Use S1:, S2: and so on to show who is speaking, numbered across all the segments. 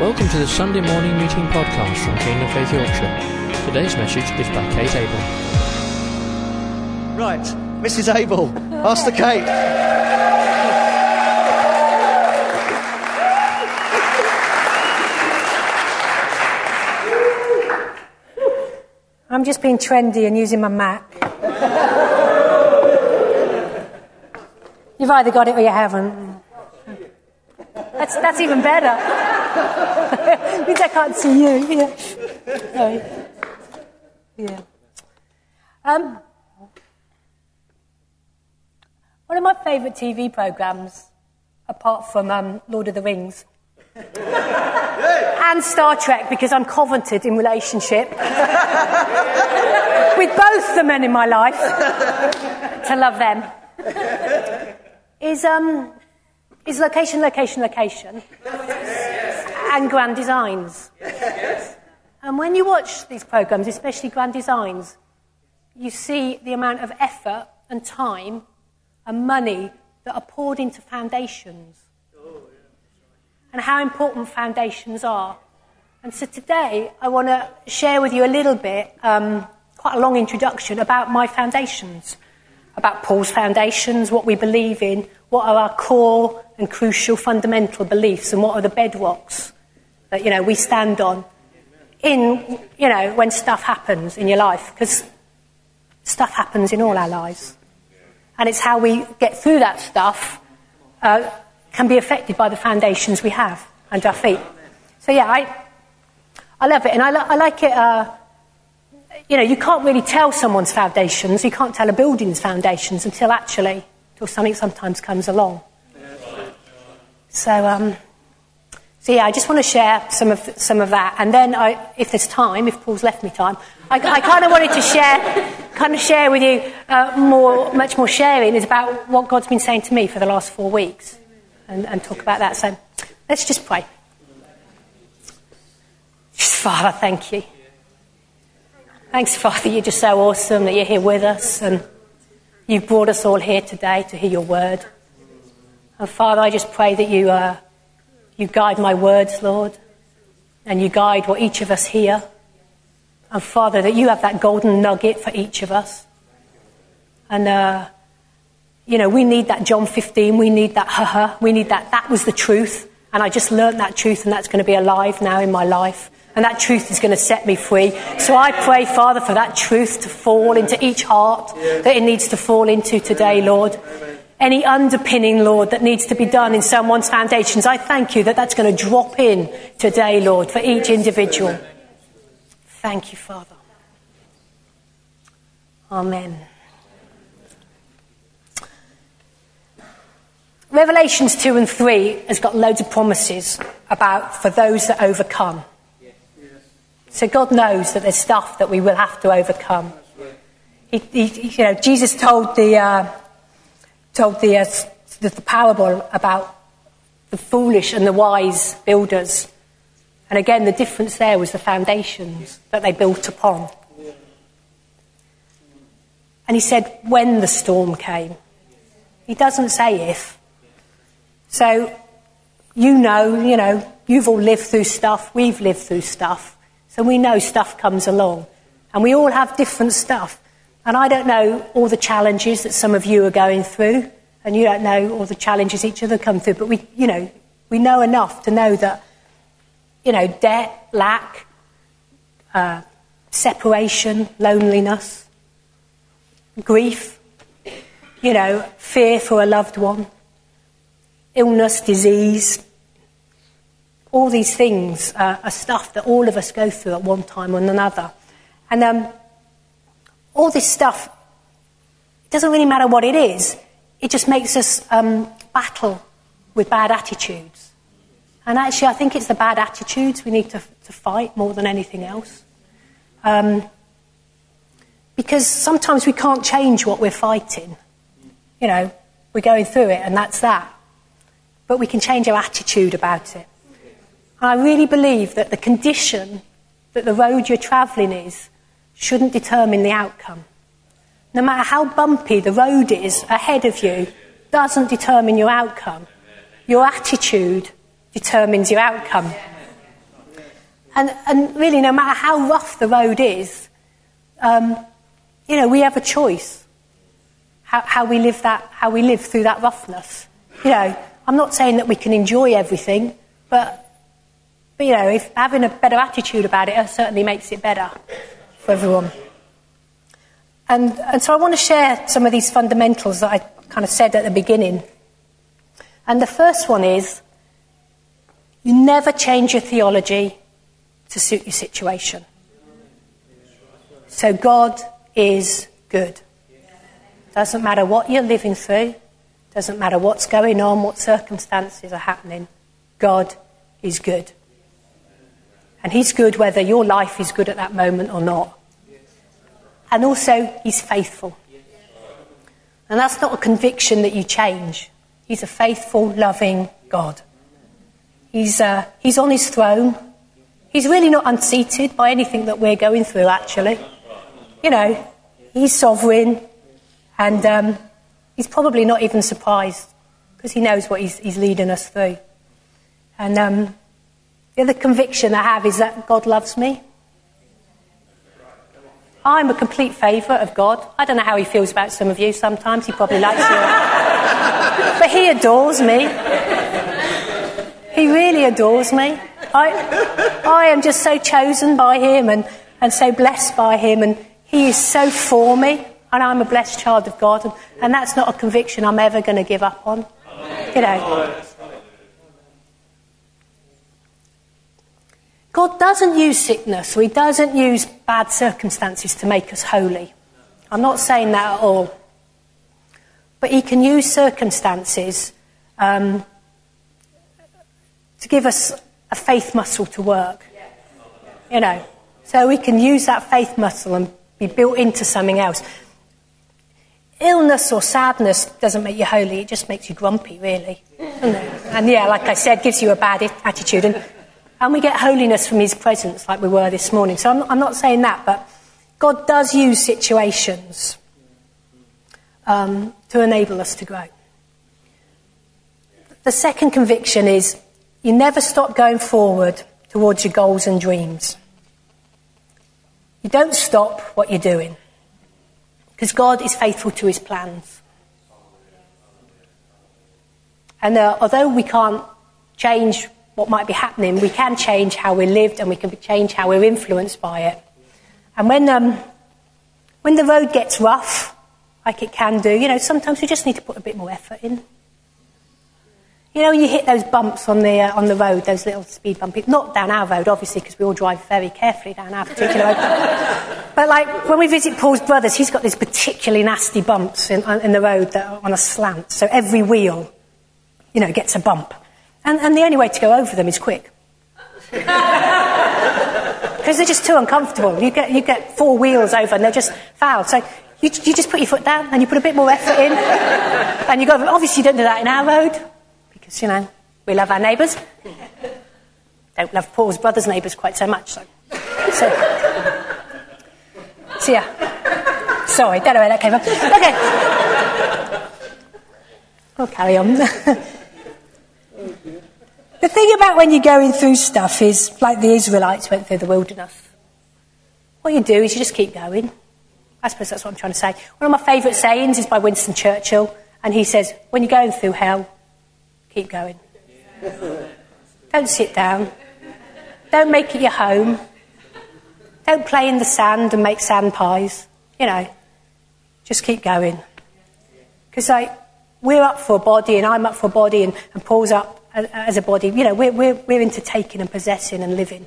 S1: Welcome to the Sunday Morning Meeting Podcast from Kingdom Faith Yorkshire. Today's message is by Kate Abel.
S2: Right, Mrs. Abel, Pastor Kate.
S3: I'm just being trendy and using my Mac. You've either got it or you haven't. That's even better. Means I can't see you. Yeah. Sorry. Yeah. One of my favourite TV programmes, apart from Lord of the Rings, and Star Trek, because I'm covenanted in relationship with both the men in my life to love them, is location, and grand designs. And when you watch these programmes, especially grand designs, you see the amount of effort and time and money that are poured into foundations and how important foundations are. And so today I want to share with you a little bit, quite a long introduction about my foundations, about Paul's foundations, what we believe in, what are our core and crucial fundamental beliefs, and what are the bedrocks that, we stand on in, when stuff happens in your life, because stuff happens in all our lives. And it's how we get through that stuff can be affected by the foundations we have under our feet. So I love it, and I like it. You can't really tell someone's foundations, you can't tell a building's foundations until something sometimes comes along. So I just want to share some of that, and then if there's time, if Paul's left me time, I kind of wanted to share with you much more sharing is about what God's been saying to me for the last 4 weeks, and talk about that. So let's just pray. Father, thank you. Thanks, Father, you're just so awesome that you're here with us, and you've brought us all here today to hear your word. And Father, I just pray that you guide my words, Lord, and you guide what each of us hear. And Father, that you have that golden nugget for each of us. And, we need that John 15, we need that we need that was the truth. And I just learnt that truth, and that's going to be alive now in my life. And that truth is going to set me free. So I pray, Father, for that truth to fall into each heart that it needs to fall into today, Lord. Any underpinning, Lord, that needs to be done in someone's foundations, I thank you that that's going to drop in today, Lord, for each individual. Thank you, Father. Amen. Revelations 2 and 3 has got loads of promises about for those that overcome. So God knows that there's stuff that we will have to overcome. Jesus told the parable about the foolish and the wise builders. And again, the difference there was the foundations that they built upon. And he said, when the storm came. He doesn't say if. So, you've all lived through stuff. We've lived through stuff. So we know stuff comes along. And we all have different stuff. And I don't know all the challenges that some of you are going through. And you don't know all the challenges each other come through. But we know enough to know that, debt, lack, separation, loneliness, grief, fear for a loved one, illness, disease. All these things are stuff that all of us go through at one time or another. And all this stuff, it doesn't really matter what it is. It just makes us battle with bad attitudes. And actually, I think it's the bad attitudes we need to fight more than anything else. Because sometimes we can't change what we're fighting. We're going through it, and that's that. But we can change our attitude about it. And I really believe that the condition that the road you're travelling is shouldn't determine the outcome. No matter how bumpy the road is ahead of you, doesn't determine your outcome. Your attitude determines your outcome. And really, no matter how rough the road is, we have a choice how we live through that roughness. I'm not saying that we can enjoy everything, but if having a better attitude about it certainly makes it better for everyone. And so I want to share some of these fundamentals that I kind of said at the beginning. And the first one is, you never change your theology to suit your situation. So God is good. Doesn't matter what you're living through, doesn't matter what's going on, what circumstances are happening, God is good. And he's good whether your life is good at that moment or not. And also, he's faithful. And that's not a conviction that you change. He's a faithful, loving God. He's on his throne. He's really not unseated by anything that we're going through, actually. He's sovereign. And he's probably not even surprised, because he knows what he's leading us through. And the other conviction I have is that God loves me. I'm a complete favourite of God. I don't know how he feels about some of you sometimes. He probably likes you. But he adores me. He really adores me. I am just so chosen by him and so blessed by him. And he is so for me. And I'm a blessed child of God. And that's not a conviction I'm ever going to give up on. God doesn't use sickness, or he doesn't use bad circumstances to make us holy. I'm not saying that at all. But he can use circumstances to give us a faith muscle to work. So we can use that faith muscle and be built into something else. Illness or sadness doesn't make you holy, it just makes you grumpy, really. And like I said, gives you a bad attitude. And we get holiness from his presence, like we were this morning. So I'm not saying that, but God does use situations to enable us to grow. The second conviction is, you never stop going forward towards your goals and dreams. You don't stop what you're doing, because God is faithful to his plans. And although we can't change what might be happening, we can change how we lived, and we can change how we're influenced by it. And when the road gets rough, like it can do, sometimes we just need to put a bit more effort in. When you hit those bumps on the road, those little speed bumps, not down our road, obviously, because we all drive very carefully down our particular road. But like when we visit Paul's brothers, he's got these particularly nasty bumps in the road that are on a slant. So every wheel, gets a bump. And the only way to go over them is quick. Because they're just too uncomfortable. You get four wheels over and they're just foul. So you just put your foot down and you put a bit more effort in. And you go, obviously you don't do that in our road. Because, we love our neighbours. Don't love Paul's brother's neighbours quite so much. So yeah. Sorry, don't know where that came from. Okay. We'll carry on. The thing about when you're going through stuff is, like the Israelites went through the wilderness. What you do is you just keep going. I suppose that's what I'm trying to say. One of my favourite sayings is by Winston Churchill, and he says, when you're going through hell, keep going. Don't sit down. Don't make it your home. Don't play in the sand and make sand pies. Just keep going. Because we're up for a body, and I'm up for a body, and Paul's up as a body. We're into taking and possessing and living.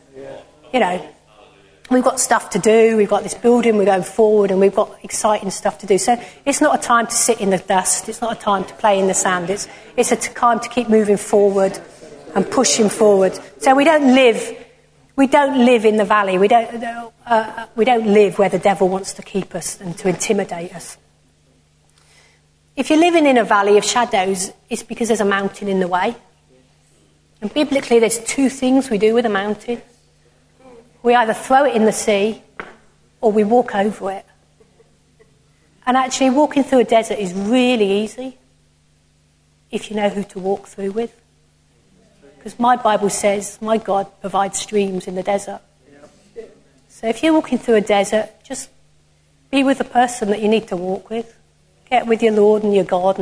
S3: We've got stuff to do. We've got this building. We're going forward, and we've got exciting stuff to do. So it's not a time to sit in the dust. It's not a time to play in the sand. It's a time to keep moving forward and pushing forward. So we don't live in the valley. We don't live where the devil wants to keep us and to intimidate us. If you're living in a valley of shadows, it's because there's a mountain in the way. And biblically, there's two things we do with a mountain. We either throw it in the sea or we walk over it. And actually, walking through a desert is really easy if you know who to walk through with. Because my Bible says my God provides streams in the desert. So if you're walking through a desert, just be with the person that you need to walk with. Get with your Lord and your God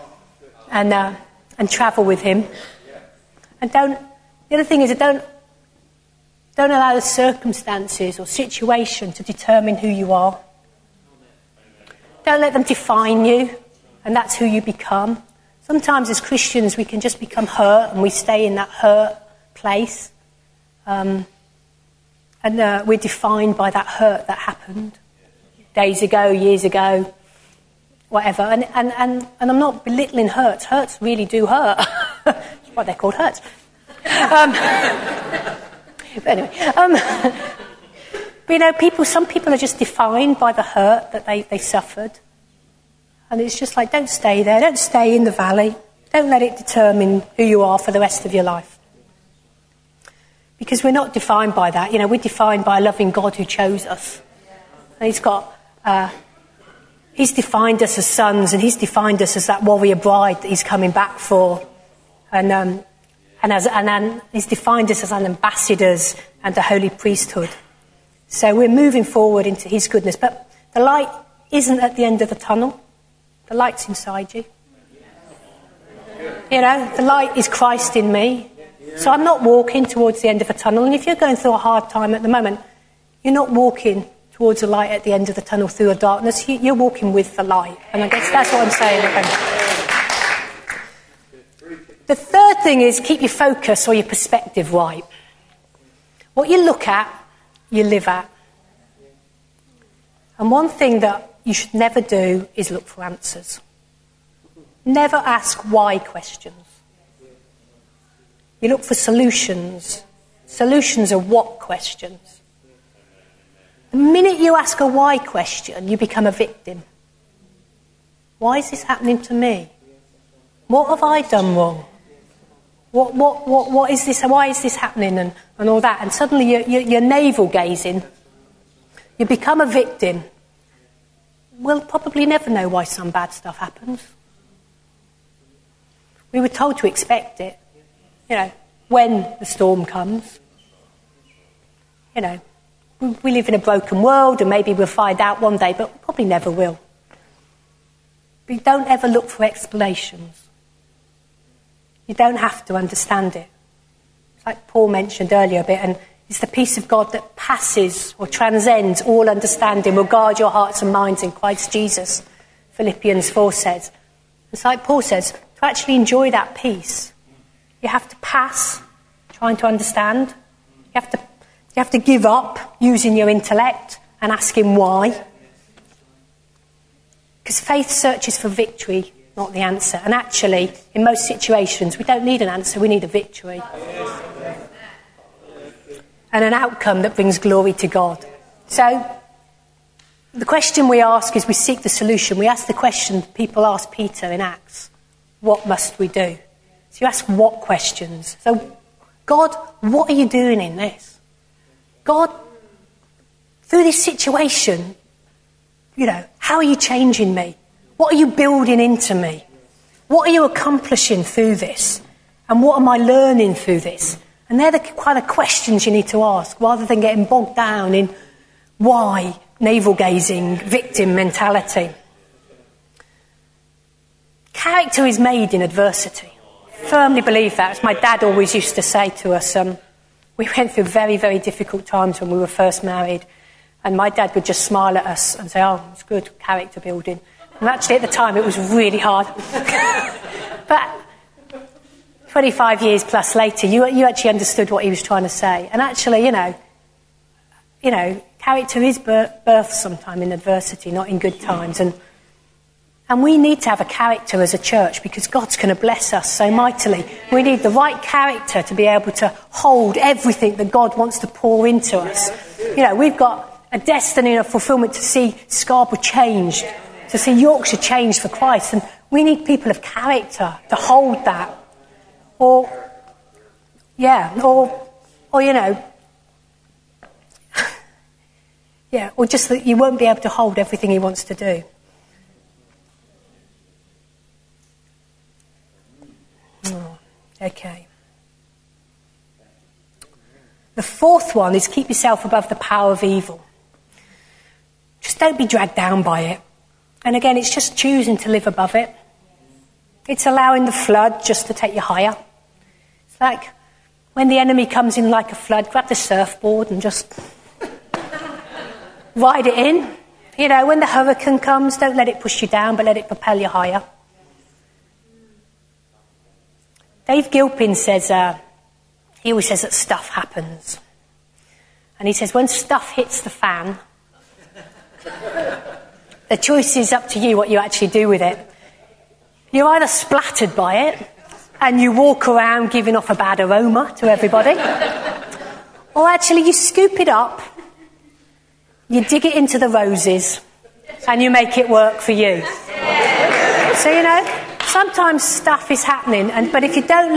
S3: and travel with him. And the other thing is, don't allow the circumstances or situation to determine who you are. Don't let them define you, and that's who you become. Sometimes as Christians we can just become hurt and we stay in that hurt place. And we're defined by that hurt that happened days ago, years ago, whatever. And I'm not belittling hurts. Hurts really do hurt. That's why they're called hurts. But anyway, but some people are just defined by the hurt that they suffered. And it's just like, don't stay there. Don't stay in the valley. Don't let it determine who you are for the rest of your life. Because we're not defined by that. We're defined by a loving God who chose us. And he's defined us as sons, and he's defined us as that warrior bride that he's coming back for. And he's defined us as an ambassadors and a holy priesthood. So we're moving forward into his goodness. But the light isn't at the end of the tunnel. The light's inside you. The light is Christ in me. So I'm not walking towards the end of a tunnel. And if you're going through a hard time at the moment, you're not walking towards the light at the end of the tunnel through a darkness. You're walking with the light. And I guess that's what I'm saying. The third thing is keep your focus or your perspective right. What you look at, you live at. And one thing that you should never do is look for answers. Never ask why questions. You look for solutions. Solutions are what questions. The minute you ask a why question, you become a victim. Why is this happening to me? What have I done wrong? What is this? Why is this happening? And all that. And suddenly you're navel-gazing. You become a victim. We'll probably never know why some bad stuff happens. We were told to expect it. When the storm comes. We live in a broken world, and maybe we'll find out one day, but probably never will. But don't ever look for explanations. You don't have to understand it. It's like Paul mentioned earlier a bit, and it's the peace of God that passes or transcends all understanding will guard your hearts and minds in Christ Jesus, Philippians 4 says. It's like Paul says, to actually enjoy that peace, you have to pass trying to understand. You have to give up using your intellect and asking why. Because faith searches for victory, not the answer. And actually, in most situations, we don't need an answer, we need a victory. And an outcome that brings glory to God. So, the question we ask is we seek the solution. We ask the question people asked Peter in Acts. What must we do? So you ask what questions. So, God, what are you doing in this? God, through this situation, how are you changing me? What are you building into me? What are you accomplishing through this? And what am I learning through this? And they're the kind of questions you need to ask, rather than getting bogged down in why, navel-gazing, victim mentality. Character is made in adversity. I firmly believe that. As my dad always used to say to us, we went through very, very difficult times when we were first married. And my dad would just smile at us and say, oh, it's good, character building. And actually at the time it was really hard. But 25 years plus later, you actually understood what he was trying to say. And actually, character is birthed sometime in adversity, not in good times. And we need to have a character as a church because God's going to bless us so mightily. We need the right character to be able to hold everything that God wants to pour into us. We've got a destiny and a fulfillment to see Scarborough changed, to see Yorkshire changed for Christ. And we need people of character to hold that. Or just that you won't be able to hold everything he wants to do. Oh, okay. The fourth one is keep yourself above the power of evil. Just don't be dragged down by it. And again, it's just choosing to live above it. It's allowing the flood just to take you higher. It's like when the enemy comes in like a flood, grab the surfboard and just ride it in. You know, when the hurricane comes, don't let it push you down, but let it propel you higher. Dave Gilpin says, he always says that stuff happens. And he says, when stuff hits the fan, the choice is up to you what you actually do with it. You're either splattered by it, and you walk around giving off a bad aroma to everybody, or actually you scoop it up, you dig it into the roses, and you make it work for you. So, you know, sometimes stuff is happening, but if you don't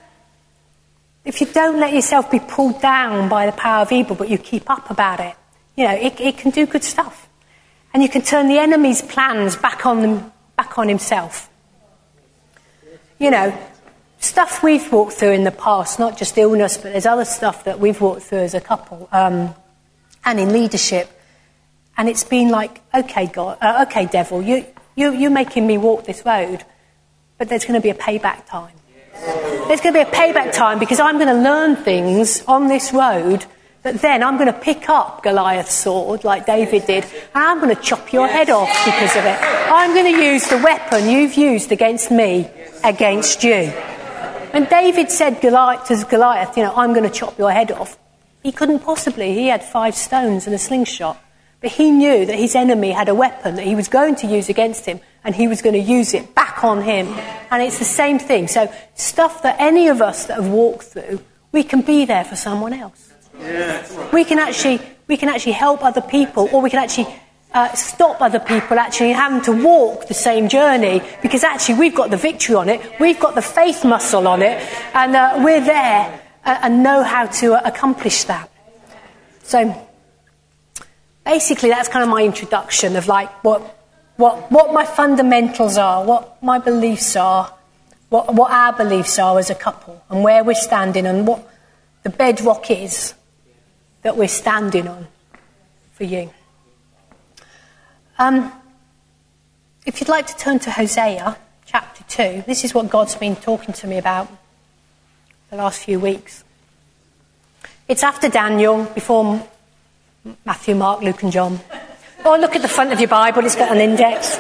S3: let yourself be pulled down by the power of evil, but you keep up about it, you know, it can do good stuff. And you can turn the enemy's plans back on himself. You know, stuff we've walked through in the past, not just illness, but there's other stuff that we've walked through as a couple, and in leadership. And it's been like, okay, God, okay, devil, you're making me walk this road, but there's going to be a payback time. There's going to be a payback time because I'm going to learn things on this road that then I'm going to pick up Goliath's sword like David did, and I'm going to chop your head off because of it. I'm going to use the weapon you've used against me, against you. When David said to Goliath, you know, I'm going to chop your head off, he couldn't possibly. He had 5 stones and a slingshot. But he knew that his enemy had a weapon that he was going to use against him, and he was going to use it back on him. And it's the same thing. So stuff that any of us that have walked through, we can be there for someone else. We can actually help other people, or we can actually stop other people actually having to walk the same journey, because actually we've got the victory on it, we've got the faith muscle on it, and we're there and know how to accomplish that. So basically that's kind of my introduction of like what my fundamentals are, what my beliefs are, what our beliefs are as a couple, and where we're standing, and what the bedrock is that we're standing on for you. If you'd like to turn to Hosea chapter 2, this is what God's been talking to me about the last few weeks. It's after Daniel, before Matthew, Mark, Luke and John. Oh, look at the front of your Bible, it's got an index.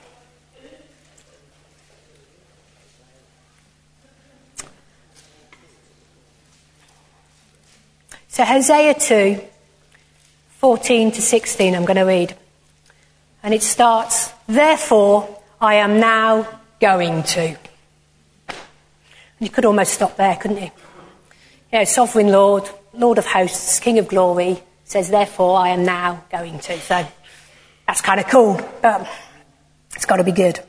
S3: So Hosea 2, 14 to 16, I'm going to read. And it starts, therefore I am now going to. And you could almost stop there, couldn't you? You know, Sovereign Lord, Lord of hosts, King of glory, says, therefore I am now going to. So that's kind of cool, but it's got to be good.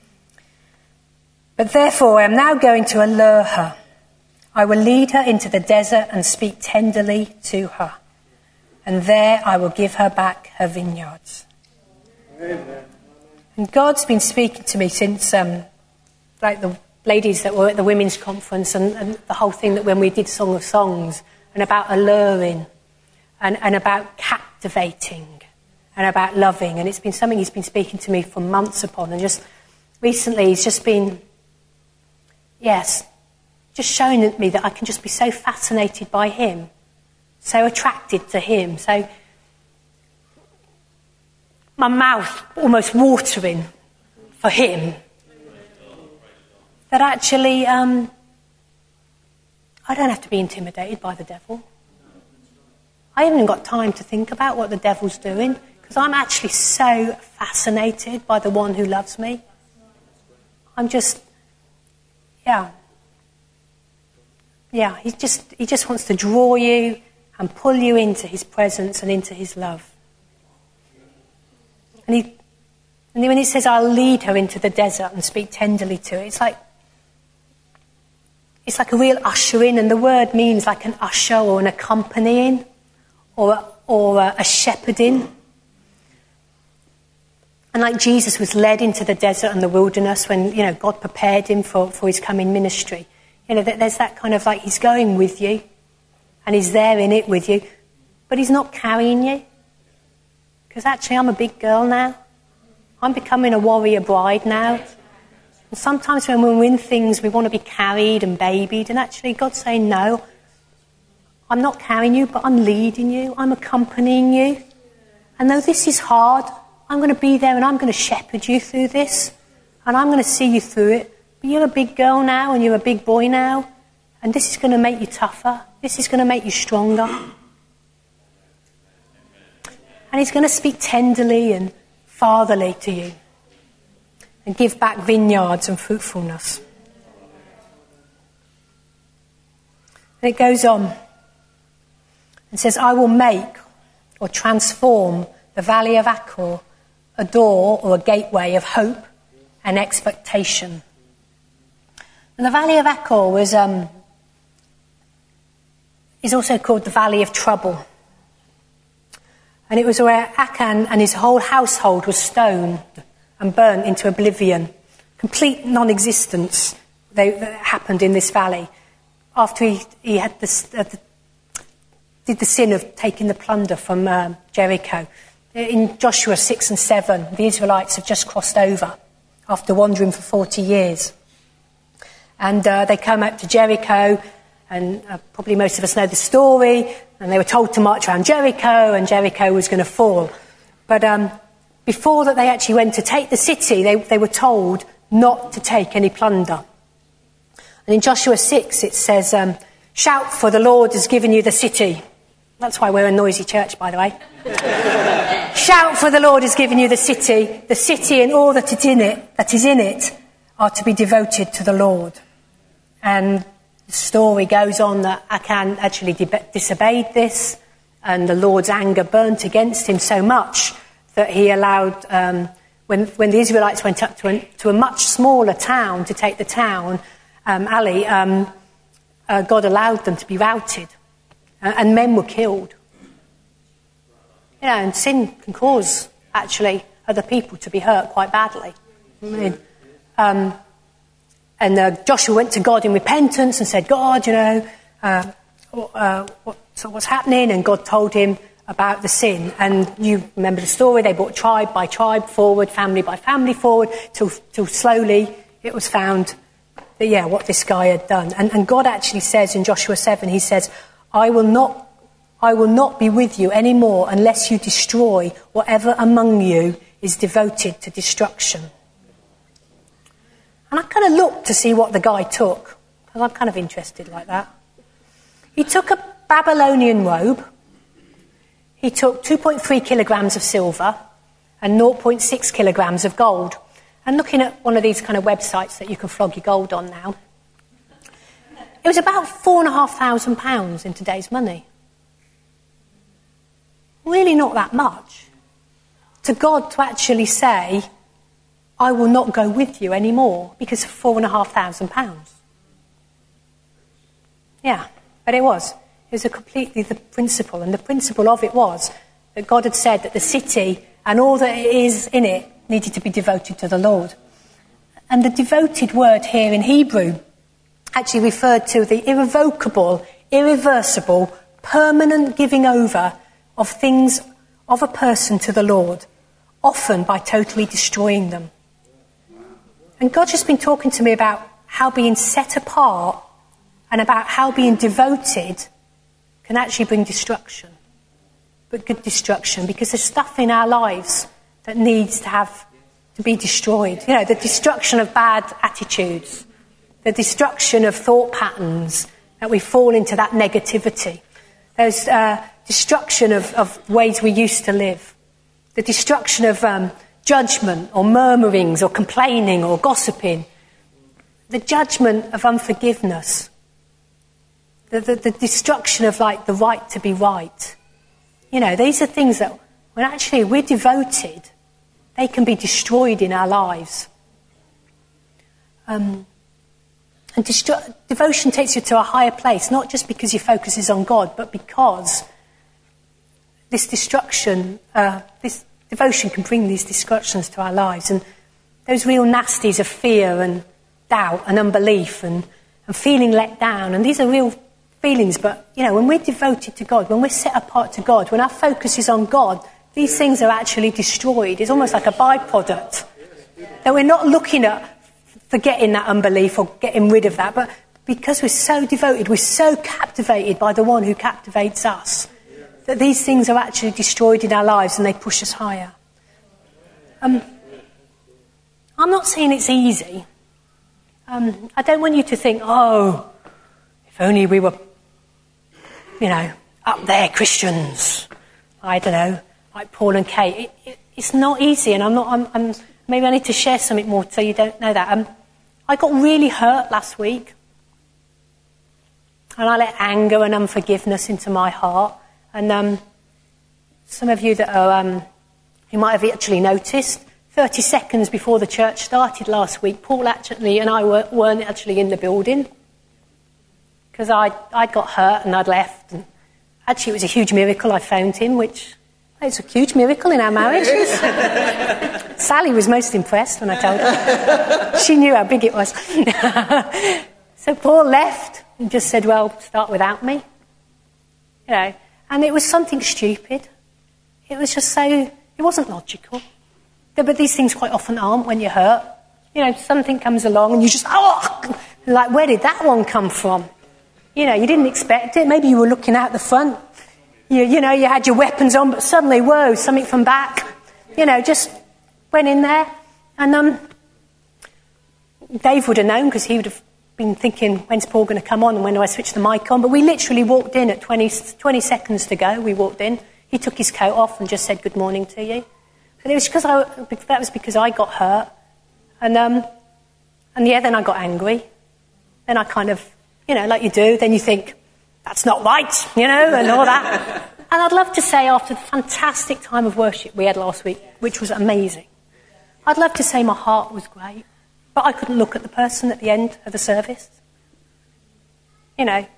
S3: But therefore I am now going to allure her. I will lead her into the desert and speak tenderly to her. And there I will give her back her vineyards. Amen. And God's been speaking to me since, like the ladies that were at the women's conference and the whole thing that when we did Song of Songs, and about alluring and about captivating and about loving. And it's been something he's been speaking to me for months upon. And just recently he's just been, just showing me that I can just be so fascinated by him, so attracted to him, so my mouth almost watering for him, that actually I don't have to be intimidated by the devil. I haven't got time to think about what the devil's doing, because I'm actually so fascinated by the one who loves me. I'm just, he just wants to draw you and pull you into his presence and into his love. And when he says, I'll lead her into the desert and speak tenderly to her, it's like a real ushering, and the word means like an usher or an accompanying or a shepherding. And like Jesus was led into the desert and the wilderness when, God prepared him for his coming ministry. There's that kind of like he's going with you and he's there in it with you, but he's not carrying you. Because actually I'm a big girl now. I'm becoming a warrior bride now. And sometimes when we're in things, we want to be carried and babied, and actually God's saying, no, I'm not carrying you, but I'm leading you. I'm accompanying you. And though this is hard, I'm going to be there and I'm going to shepherd you through this. And I'm going to see you through it. But you're a big girl now and you're a big boy now. And this is going to make you tougher. This is going to make you stronger. And he's going to speak tenderly and fatherly to you. And give back vineyards and fruitfulness. And it goes on. It says, I will make or transform the valley of Achor a door or a gateway of hope and expectation. And the valley of Achor was is also called the Valley of Trouble. And it was where Achan and his whole household was stoned and burnt into oblivion. Complete non-existence that happened in this valley after he had did the sin of taking the plunder from Jericho. In Joshua 6 and 7, the Israelites have just crossed over after wandering for 40 years. And they come out to Jericho, and probably most of us know the story, and they were told to march around Jericho, and Jericho was going to fall. But before that they actually went to take the city, they were told not to take any plunder. And in Joshua 6 it says, shout, for the Lord has given you the city. That's why we're a noisy church, by the way. Shout, for the Lord has given you the city and all that is in it are to be devoted to the Lord. And the story goes on that Achan actually disobeyed this, and the Lord's anger burnt against him so much that he allowed, when the Israelites went up to a much smaller town to take the town, God allowed them to be routed. And men were killed. You know, and sin can cause, actually, other people to be hurt quite badly. I mean, Joshua went to God in repentance and said, God, what's happening? And God told him about the sin. And you remember the story, they brought tribe by tribe forward, family by family forward, till slowly it was found that, what this guy had done. And God actually says in Joshua 7, he says, I will not be with you anymore unless you destroy whatever among you is devoted to destruction. And I kind of looked to see what the guy took, because I'm kind of interested like that. He took a Babylonian robe, he took 2.3 kilograms of silver and 0.6 kilograms of gold. And looking at one of these kind of websites that you can flog your gold on now, it was about £4,500 in today's money. Really not that much. To God to actually say, I will not go with you anymore because of £4,500. Yeah, but it was. It was completely the principle. And the principle of it was that God had said that the city and all that is in it needed to be devoted to the Lord. And the devoted word here in Hebrew actually referred to the irrevocable, irreversible, permanent giving over of things of a person to the Lord, often by totally destroying them. And God's just been talking to me about how being set apart and about how being devoted can actually bring destruction. But good destruction, because there's stuff in our lives that needs to be destroyed. You know, the destruction of bad attitudes, the destruction of thought patterns, that we fall into that negativity. There's destruction of ways we used to live. The destruction of judgment or murmurings or complaining or gossiping. The judgment of unforgiveness. The destruction of the right to be right. You know, these are things that when actually we're devoted, they can be destroyed in our lives. And devotion takes you to a higher place, not just because your focus is on God, but because this devotion can bring these destructions to our lives. And those real nasties of fear and doubt and unbelief and feeling let down. And these are real feelings, but, when we're devoted to God, when we're set apart to God, when our focus is on God, these things are actually destroyed. It's almost like a byproduct. That we're not looking at forgetting that unbelief or getting rid of that, but because we're so devoted, we're so captivated by the one who captivates us, that these things are actually destroyed in our lives and they push us higher. I'm not saying it's easy. I don't want you to think, if only we were, up there, Christians. I don't know, like Paul and Kate. It's not easy, and maybe I need to share something more so you don't know that. I got really hurt last week, and I let anger and unforgiveness into my heart. And some of you that are, you might have actually noticed, 30 seconds before the church started last week, Paul actually and I weren't actually in the building because I'd got hurt and I'd left. And actually, it was a huge miracle I phoned him, which it's a huge miracle in our marriage. Sally was most impressed when I told her. She knew how big it was. So Paul left and just said, well, start without me. And it was something stupid. It was just it wasn't logical. But these things quite often aren't when you're hurt. Something comes along and you just, like, where did that one come from? You didn't expect it. Maybe you were looking out the front. You had your weapons on, but suddenly, whoa, something from back. Just went in there. And Dave would have known because he would have been thinking, when's Paul going to come on and when do I switch the mic on? But we literally walked in at 20 seconds to go. We walked in. He took his coat off and just said, good morning to you. And it was because I got hurt. And then I got angry. Then I kind of, like you do, then you think, that's not right, and all that. And I'd love to say after the fantastic time of worship we had last week, which was amazing, I'd love to say my heart was great, but I couldn't look at the person at the end of the service. It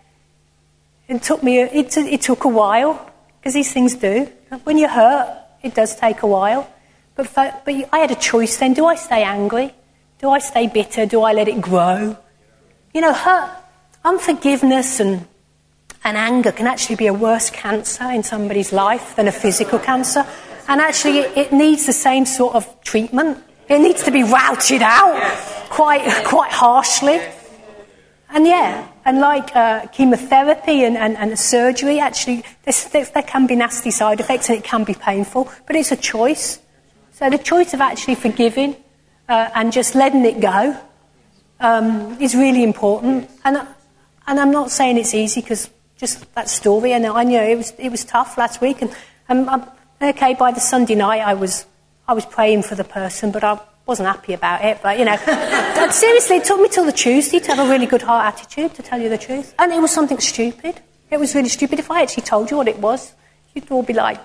S3: took a while, because these things do. When you're hurt, it does take a while. But I had a choice then. Do I stay angry? Do I stay bitter? Do I let it grow? Hurt, unforgiveness and anger can actually be a worse cancer in somebody's life than a physical cancer. And actually, it needs the same sort of treatment. It needs to be routed out quite harshly. And like chemotherapy and surgery, actually, there can be nasty side effects and it can be painful, but it's a choice. So the choice of actually forgiving and just letting it go is really important. And I'm not saying it's easy because just that story, and I know it was tough last week. And by the Sunday night I was praying for the person, but I wasn't happy about it. But and seriously, it took me till the Tuesday to have a really good heart attitude, to tell you the truth. And it was something stupid. It was really stupid. If I actually told you what it was, you'd all be like,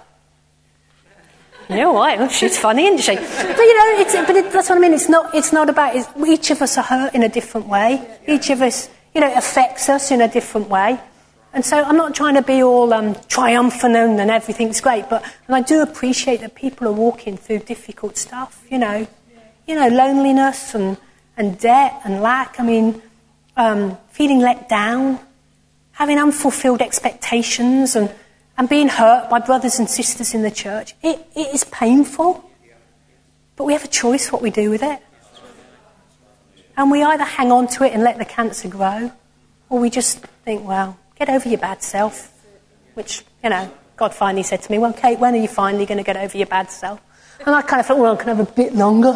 S3: what? She's funny, isn't she? But that's what I mean. It's not about. Each of us are hurt in a different way. Each of us, it affects us in a different way. And so I'm not trying to be all triumphant and everything's great, and I do appreciate that people are walking through difficult stuff. Loneliness and debt and lack. Feeling let down, having unfulfilled expectations and being hurt by brothers and sisters in the church. It is painful, but we have a choice what we do with it. And we either hang on to it and let the cancer grow, or we just think, well, get over your bad self, which, God finally said to me, well, Kate, when are you finally going to get over your bad self? And I kind of thought, well, I can have a bit longer.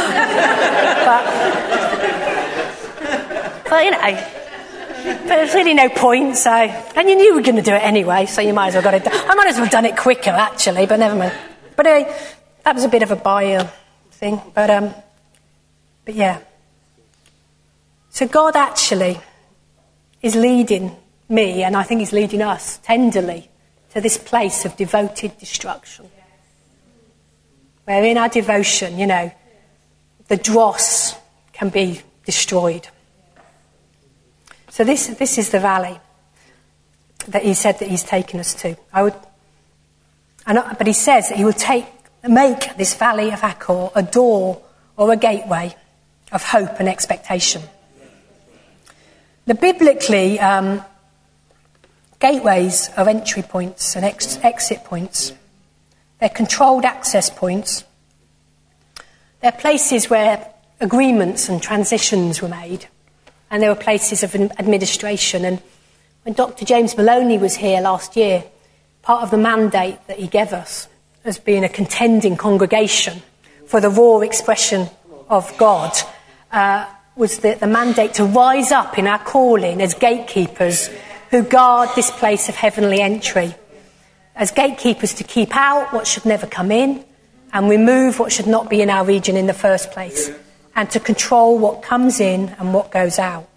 S3: but there's really no point, so... And you knew you were going to do it anyway, so you might as well got it done. I might as well have done it quicker, actually, but never mind. But anyway, that was a bit of a bio thing, but yeah. So God actually is leading me, and I think he's leading us tenderly to this place of devoted destruction. Where in our devotion, the dross can be destroyed. So this is the valley that he said that he's taken us to. But he says that he will make this valley of Achor a door or a gateway of hope and expectation. Biblically, Gateways are entry points and exit points. They're controlled access points. They're places where agreements and transitions were made. And there were places of administration. And when Dr. James Maloney was here last year, part of the mandate that he gave us as being a contending congregation for the raw expression of God was the mandate to rise up in our calling as gatekeepers who guard this place of heavenly entry. As gatekeepers, to keep out what should never come in and remove what should not be in our region in the first place, and to control what comes in and what goes out.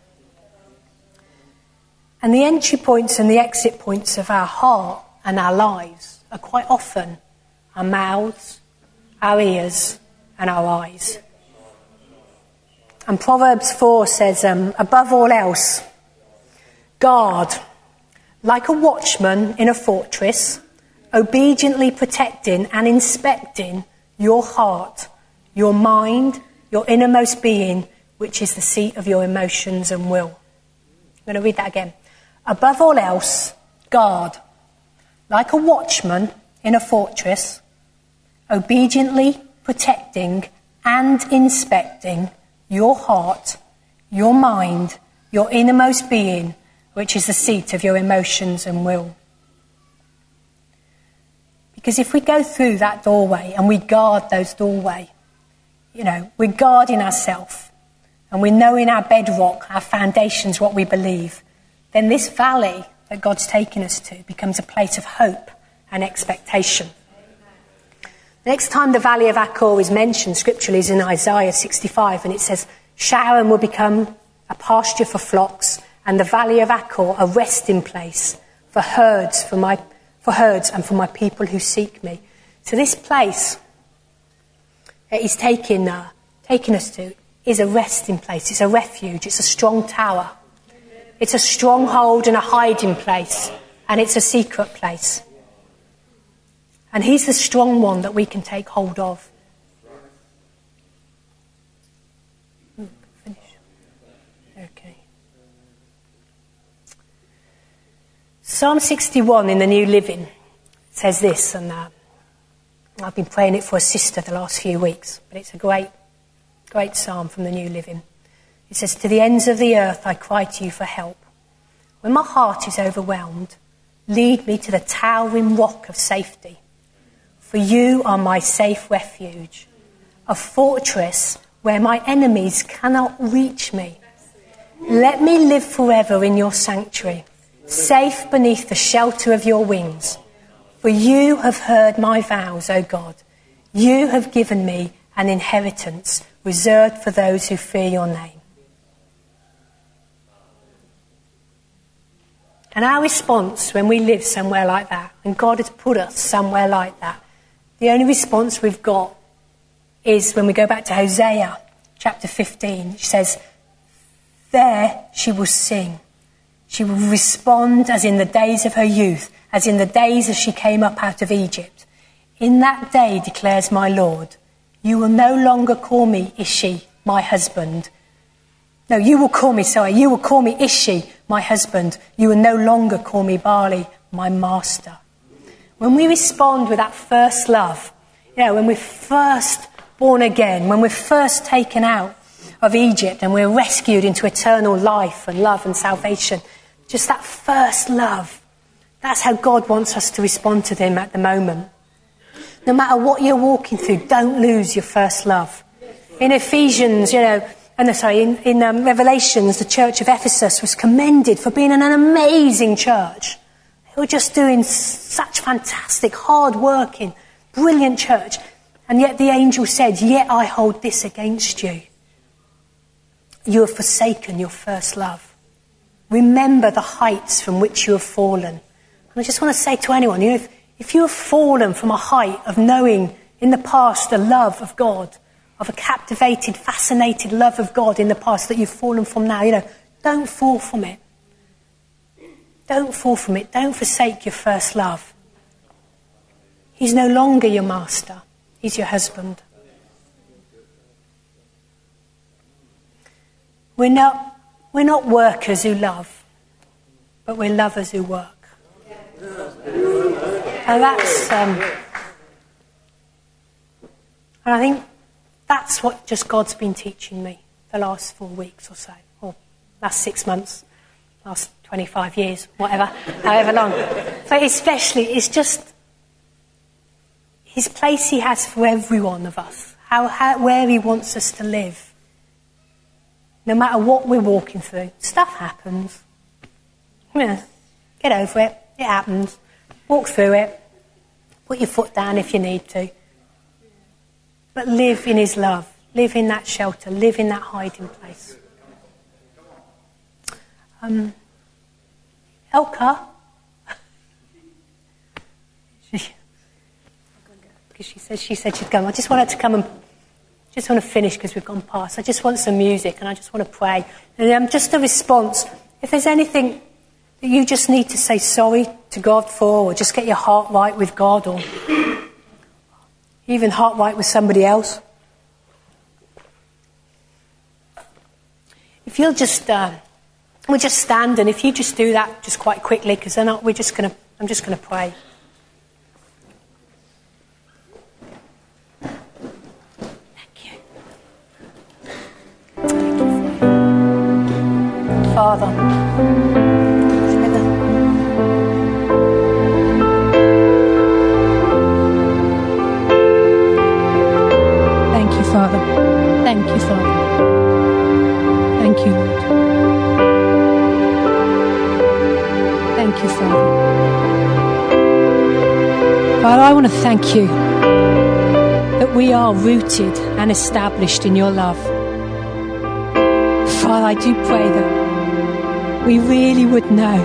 S3: And the entry points and the exit points of our heart and our lives are quite often our mouths, our ears and our eyes. And Proverbs 4 says, above all else, guard, like a watchman in a fortress, obediently protecting and inspecting your heart, your mind, your innermost being, which is the seat of your emotions and will. I'm going to read that again. Above all else, guard, like a watchman in a fortress, obediently protecting and inspecting your heart, your mind, your innermost being, which is the seat of your emotions and will. Because if we go through that doorway and we guard those doorways, we're guarding ourselves and we're knowing our bedrock, our foundations, what we believe, then this valley that God's taken us to becomes a place of hope and expectation. The next time the valley of Achor is mentioned scripturally is in Isaiah 65, and it says, Sharon will become a pasture for flocks, and the valley of Achor a resting place for herds, and for my people who seek me. So this place that he's taking us to is a resting place. It's a refuge. It's a strong tower. It's a stronghold and a hiding place. And it's a secret place. And he's the strong one that we can take hold of. Finish. Okay. Psalm 61 in the New Living says this, and I've been praying it for a sister the last few weeks, but it's a great psalm from the New Living. It says, to the ends of the earth I cry to you for help. When my heart is overwhelmed, lead me to the towering rock of safety. For you are my safe refuge, a fortress where my enemies cannot reach me. Let me live forever in your sanctuary, safe beneath the shelter of your wings. For you have heard my vows, O God. You have given me an inheritance reserved for those who fear your name. And our response when we live somewhere like that, and God has put us somewhere like that, the only response we've got is when we go back to Hosea chapter 15, which says, there she will sing. She will respond as in the days of her youth, as in the days as she came up out of Egypt. In that day, declares my Lord, you will no longer call me Ishi, my husband. No, you will call me Ishi, my husband. You will no longer call me Bali, my master. When we respond with that first love, when we're first born again, when we're first taken out of Egypt and we're rescued into eternal life and love and salvation, just that first love, that's how God wants us to respond to him at the moment. No matter what you're walking through, don't lose your first love. In Ephesians, in Revelations, the church of Ephesus was commended for being an amazing church. They were just doing such fantastic, hard-working, brilliant church. And yet the angel said, yet I hold this against you. You have forsaken your first love. Remember the heights from which you have fallen. And I just want to say to anyone, if you have fallen from a height of knowing in the past the love of God, of a captivated, fascinated love of God in the past that you've fallen from now, don't fall from it. Don't fall from it. Don't forsake your first love. He's no longer your master. He's your husband. We're not workers who love, but we're lovers who work. And I think that's what just God's been teaching me the last 4 weeks or so, or last 6 months, last 25 years, whatever, however long. But especially, it's just his place he has for every one of us, where he wants us to live. No matter what we're walking through, stuff happens. Yeah, get over it. It happens. Walk through it. Put your foot down if you need to. But live in his love. Live in that shelter. Live in that hiding place. Elka. Because she said she'd come. I just want her to come and just want to finish because we've gone past. I just want some music and I just want to pray. And just a response. If there's anything that you just need to say sorry to God for, or just get your heart right with God, or even heart right with somebody else. If you'll just, we'll just stand, and if you just do that just quite quickly, because then I'm just going to pray. Father, thank you, Father. Thank you, Father. Thank you, Lord. Thank you, Father. Father, I want to thank you that we are rooted and established in your love. Father, I do pray that we really would know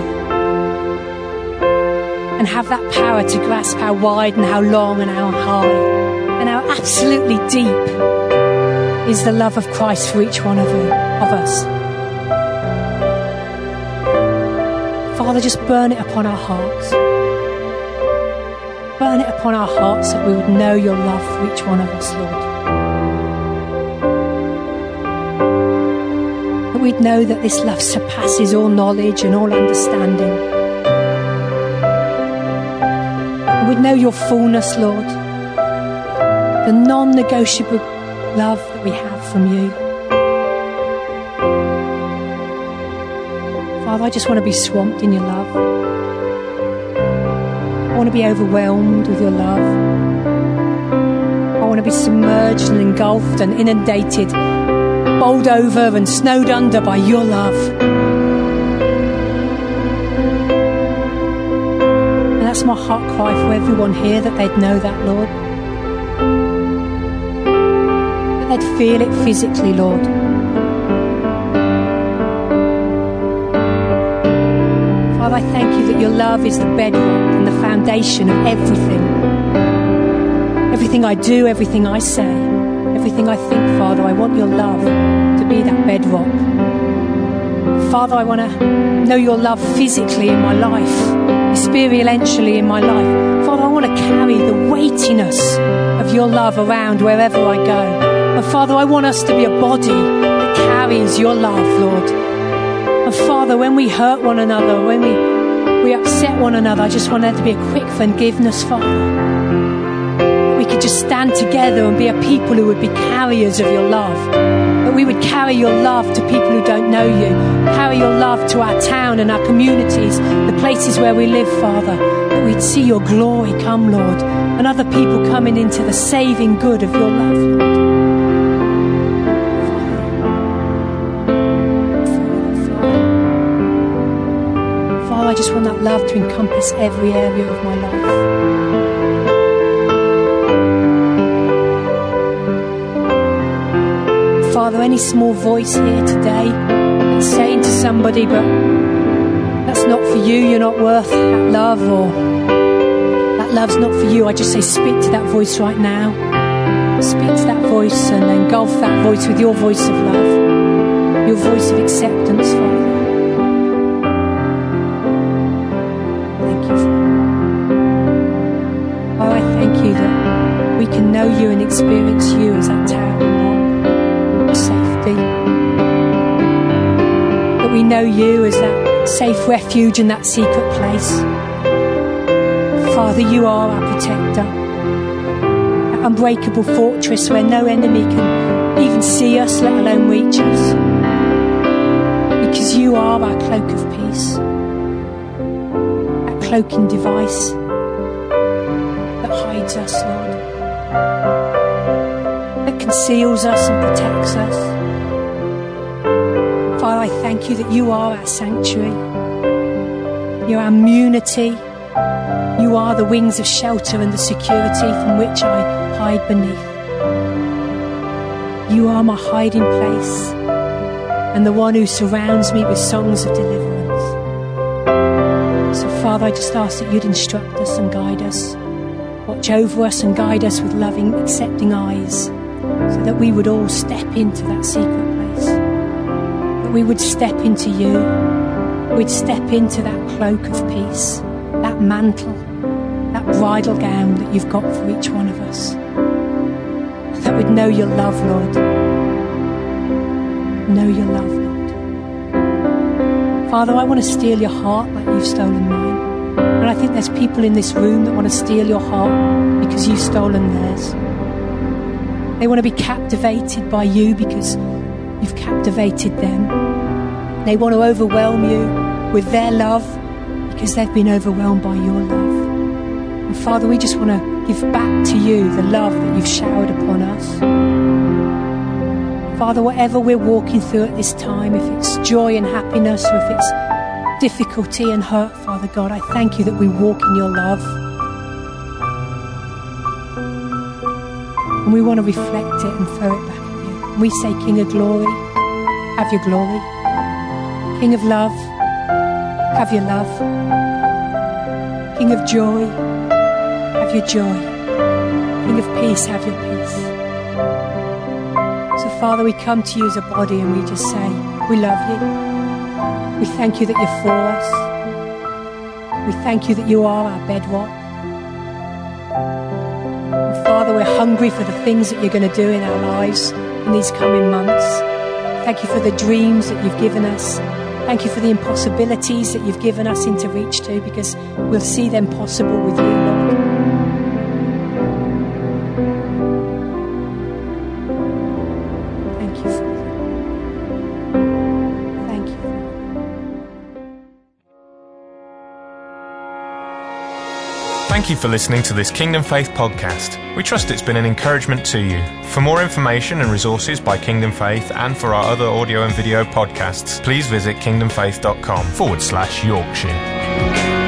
S3: and have that power to grasp how wide and how long and how high and how absolutely deep is the love of Christ for each one of us. Father, just burn it upon our hearts. Burn it upon our hearts that we would know your love for each one of us, Lord. That we'd know that this love surpasses all knowledge and all understanding. And we'd know your fullness, Lord. The non-negotiable love that we have from you. Father, I just want to be swamped in your love. I want to be overwhelmed with your love. I want to be submerged and engulfed and inundated, bowled over and snowed under by your love. And that's my heart cry for everyone here, that they'd know that, Lord. That they'd feel it physically, Lord. Father, I thank you that your love is the bedrock and the foundation of everything. Everything I do, everything I say, everything I think, Father, I want your love to be that bedrock. Father, I want to know your love physically in my life, experientially in my life. Father, I want to carry the weightiness of your love around wherever I go. And Father, I want us to be a body that carries your love, Lord. And Father, when we hurt one another, when we upset one another, I just want there to be a quick forgiveness, Father. We could just stand together and be a people who would be carriers of your love. That we would carry your love to people who don't know you. Carry your love to our town and our communities, the places where we live, Father. That we'd see your glory come, Lord. And other people coming into the saving good of your love, Lord. Father, I just want that love to encompass every area of my life. Father, any small voice here today that's saying to somebody, but that's not for you, you're not worth that love, or that love's not for you, I just say speak to that voice right now. Speak to that voice and engulf that voice with your voice of love, your voice of acceptance, Father. Thank you, Father. Oh, I thank you that we can know you and experience you as that tower of safety. That we know you as that safe refuge in that secret place.
S4: Father, you are our protector, that unbreakable fortress where no enemy can even see us, let alone reach us. Because you are our cloak of peace, that cloaking device that hides us, Lord, that conceals us and protects us. Father, I thank you that you are our sanctuary, you're our immunity, you are the wings of shelter and the security from which I hide beneath. You are my hiding place and the one who surrounds me with songs of deliverance. So Father, I just ask that you'd instruct us and guide us, watch over us and guide us with loving, accepting eyes, so that we would all step into that secret place, that we would step into you, we'd step into that cloak of peace, that mantle, that bridal gown that you've got for each one of us, that we'd know your love, Lord, know your love, Lord. Father, I want to steal your heart like you've stolen mine, and I think there's people in this room that want to steal your heart because you've stolen theirs. They want to be captivated by you because you've captivated them. They want to overwhelm you with their love because they've been overwhelmed by your love. And Father, we just want to give back to you the love that you've showered upon us. Father, whatever we're walking through at this time, if it's joy and happiness or if it's difficulty and hurt, Father God, I thank you that we walk in your love. And we want to reflect it and throw it back at you. And we say, King of glory, have your glory. King of love, have your love. King of joy, have your joy. King of peace, have your peace. So Father, we come to you as a body and we just say, we love you. We thank you that you're for us. We thank you that you are our bedrock. And Father, we're hungry for the things that you're going to do in our lives in these coming months. Thank you for the dreams that you've given us. Thank you for the impossibilities that you've given us into reach to, because we'll see them possible with you, Lord. Thank you, Father. Thank you, Father.
S5: Thank you for listening to this Kingdom Faith podcast. We trust it's been an encouragement to you. For more information and resources by Kingdom Faith and for our other audio and video podcasts, please visit kingdomfaith.com/Yorkshire.